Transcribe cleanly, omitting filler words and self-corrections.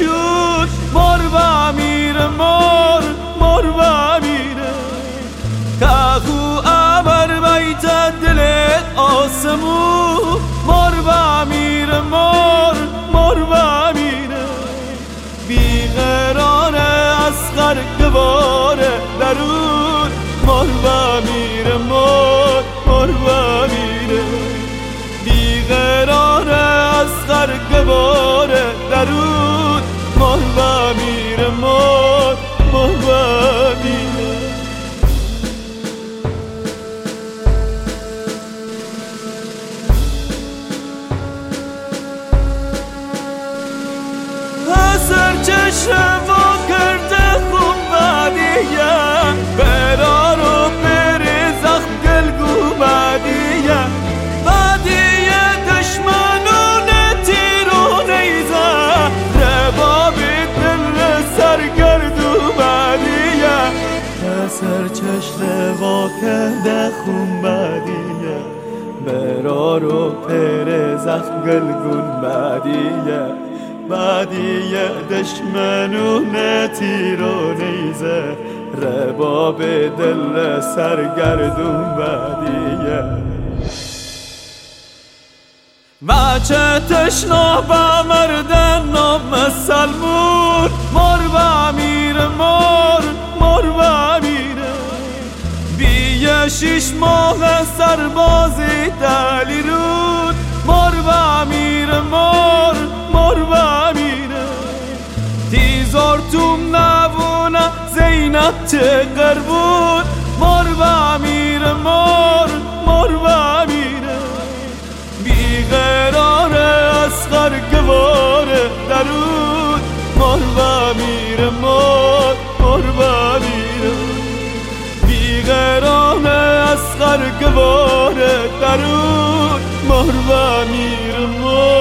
شد مر و میره مر و میره کاخو ابر بیت دل آسمون مر و میره مر و میره بیقرار اصغر گوار درون مر و میره مر و میره بیقرار اصغر گوار درون مر و میره مر و میره سر چشم وا کرده خون بعدیه برار و پر زخم گلگو بعدیه دشمنون تیر و نیزه رباب دل سرگردو بعدیه سر چشم وا کرده خون بعدیه برار و پر زخم گلگون بعدیه دشمنون تیر و نیزه رباب دل سرگردون بعدیه بچه تشنا با مردن نام سلمون مر و میره مر و میره بیه 6 ماه سربازی دلیرون مر و میره مر و میره تیزار توم نبونه زینب تقر بود مر و میره مر و میره بیقرار اصغر گوار درون مر و میره مر و میره بیقرار اصغر گوار درون مر و میره